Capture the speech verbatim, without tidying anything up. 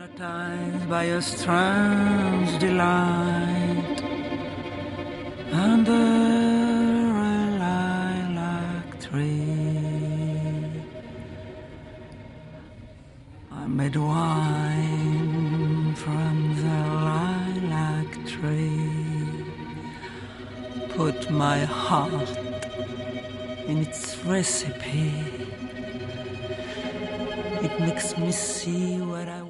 Hypnotized by a strange delight under a lilac tree. I made wine from the lilac tree, put my heart in its recipe. It makes me see what I